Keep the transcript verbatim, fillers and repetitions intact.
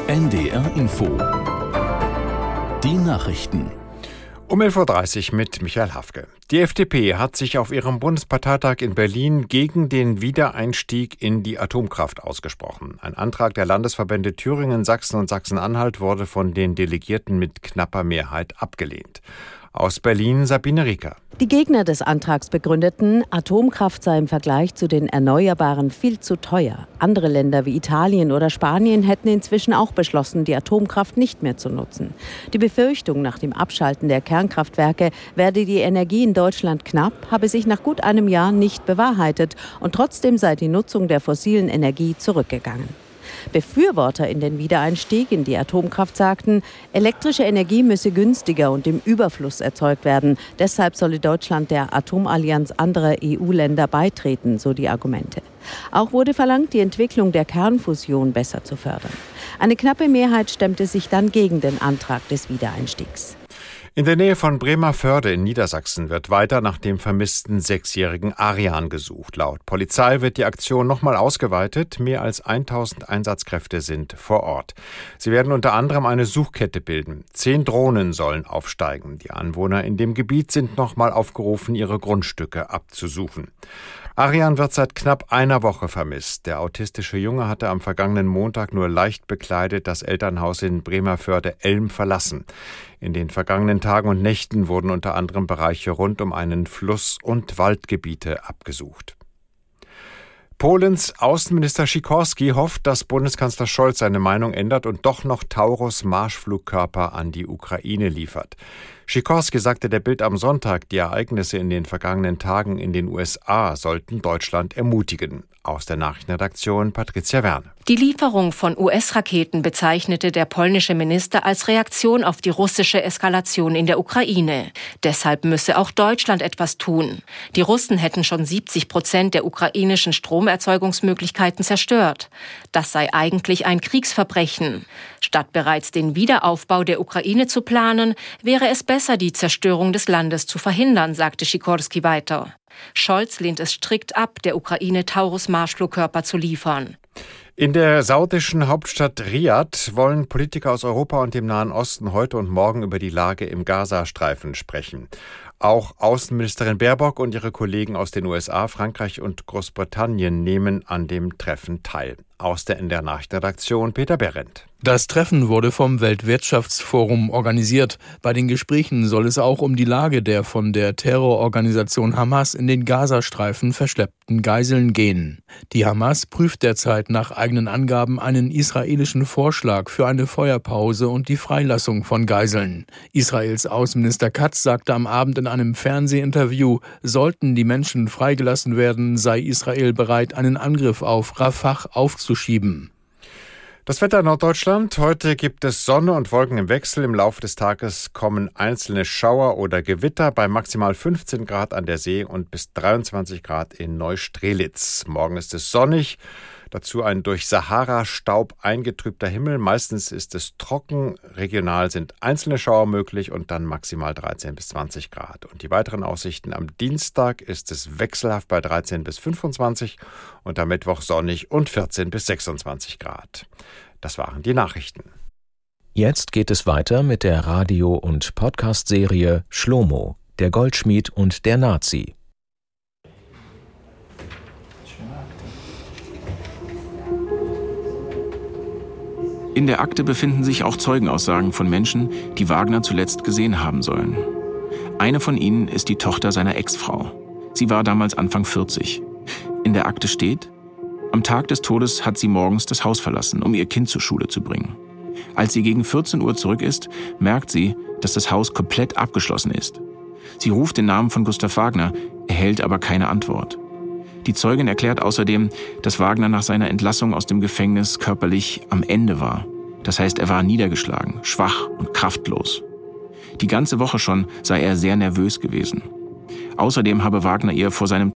N D R Info. Die Nachrichten. Um elf Uhr dreißig mit Michael Hafke. Die F D P hat sich auf ihrem Bundesparteitag in Berlin gegen den Wiedereinstieg in die Atomkraft ausgesprochen. Ein Antrag der Landesverbände Thüringen, Sachsen und Sachsen-Anhalt wurde von den Delegierten mit knapper Mehrheit abgelehnt. Aus Berlin Sabine Rieker. Die Gegner des Antrags begründeten, Atomkraft sei im Vergleich zu den Erneuerbaren viel zu teuer. Andere Länder wie Italien oder Spanien hätten inzwischen auch beschlossen, die Atomkraft nicht mehr zu nutzen. Die Befürchtung, nach dem Abschalten der Kernkraftwerke werde die Energie in Deutschland knapp, habe sich nach gut einem Jahr nicht bewahrheitet und trotzdem sei die Nutzung der fossilen Energie zurückgegangen. Befürworter in den Wiedereinstieg in die Atomkraft sagten, elektrische Energie müsse günstiger und im Überfluss erzeugt werden. Deshalb solle Deutschland der Atomallianz anderer E U-Länder beitreten, so die Argumente. Auch wurde verlangt, die Entwicklung der Kernfusion besser zu fördern. Eine knappe Mehrheit stemmte sich dann gegen den Antrag des Wiedereinstiegs. In der Nähe von Bremervörde in Niedersachsen wird weiter nach dem vermissten sechsjährigen Arian gesucht. Laut Polizei wird die Aktion nochmal ausgeweitet. Mehr als tausend Einsatzkräfte sind vor Ort. Sie werden unter anderem eine Suchkette bilden. Zehn Drohnen sollen aufsteigen. Die Anwohner in dem Gebiet sind nochmal aufgerufen, ihre Grundstücke abzusuchen. Arian wird seit knapp einer Woche vermisst. Der autistische Junge hatte am vergangenen Montag nur leicht bekleidet das Elternhaus in Bremervörde-Elm verlassen. In den vergangenen Tagen und Nächten wurden unter anderem Bereiche rund um einen Fluss und Waldgebiete abgesucht. Polens Außenminister Sikorski hofft, dass Bundeskanzler Scholz seine Meinung ändert und doch noch Taurus-Marschflugkörper an die Ukraine liefert. Sikorski sagte der Bild am Sonntag, die Ereignisse in den vergangenen Tagen in den U S A sollten Deutschland ermutigen. Aus der Nachrichtenredaktion Patricia Werne. Die Lieferung von U S-Raketen bezeichnete der polnische Minister als Reaktion auf die russische Eskalation in der Ukraine. Deshalb müsse auch Deutschland etwas tun. Die Russen hätten schon siebzig Prozent der ukrainischen Stromerzeugungsmöglichkeiten zerstört. Das sei eigentlich ein Kriegsverbrechen. Statt bereits den Wiederaufbau der Ukraine zu planen, wäre es besser, die Zerstörung des Landes zu verhindern, sagte Sikorski weiter. Scholz lehnt es strikt ab, der Ukraine Taurus-Marschflugkörper zu liefern. In der saudischen Hauptstadt Riad wollen Politiker aus Europa und dem Nahen Osten heute und morgen über die Lage im Gazastreifen sprechen. Auch Außenministerin Baerbock und ihre Kollegen aus den U S A, Frankreich und Großbritannien nehmen an dem Treffen teil. Aus der N D R-Nachrichtenredaktion Peter Behrendt. Das Treffen wurde vom Weltwirtschaftsforum organisiert. Bei den Gesprächen soll es auch um die Lage der von der Terrororganisation Hamas in den Gazastreifen verschleppten Geiseln gehen. Die Hamas prüft derzeit nach eigenen Angaben einen israelischen Vorschlag für eine Feuerpause und die Freilassung von Geiseln. Israels Außenminister Katz sagte am Abend in einem Fernsehinterview, sollten die Menschen freigelassen werden, sei Israel bereit, einen Angriff auf Rafah aufzuschieben. Das Wetter in Norddeutschland. Heute gibt es Sonne und Wolken im Wechsel. Im Laufe des Tages kommen einzelne Schauer oder Gewitter bei maximal fünfzehn Grad an der See und bis dreiundzwanzig Grad in Neustrelitz. Morgen ist es sonnig. Dazu ein durch Sahara-Staub eingetrübter Himmel. Meistens ist es trocken. Regional sind einzelne Schauer möglich und dann maximal dreizehn bis zwanzig Grad. Und die weiteren Aussichten: am Dienstag ist es wechselhaft bei dreizehn bis fünfundzwanzig und am Mittwoch sonnig und vierzehn bis sechsundzwanzig Grad. Das waren die Nachrichten. Jetzt geht es weiter mit der Radio- und Podcast-Serie Shlomo, der Goldschmied und der Nazi. In der Akte befinden sich auch Zeugenaussagen von Menschen, die Wagner zuletzt gesehen haben sollen. Eine von ihnen ist die Tochter seiner Ex-Frau. Sie war damals Anfang vierzig. In der Akte steht: Am Tag des Todes hat sie morgens das Haus verlassen, um ihr Kind zur Schule zu bringen. Als sie gegen vierzehn Uhr zurück ist, merkt sie, dass das Haus komplett abgeschlossen ist. Sie ruft den Namen von Gustav Wagner, erhält aber keine Antwort. Die Zeugin erklärt außerdem, dass Wagner nach seiner Entlassung aus dem Gefängnis körperlich am Ende war. Das heißt, er war niedergeschlagen, schwach und kraftlos. Die ganze Woche schon sei er sehr nervös gewesen. Außerdem habe Wagner ihr vor seinem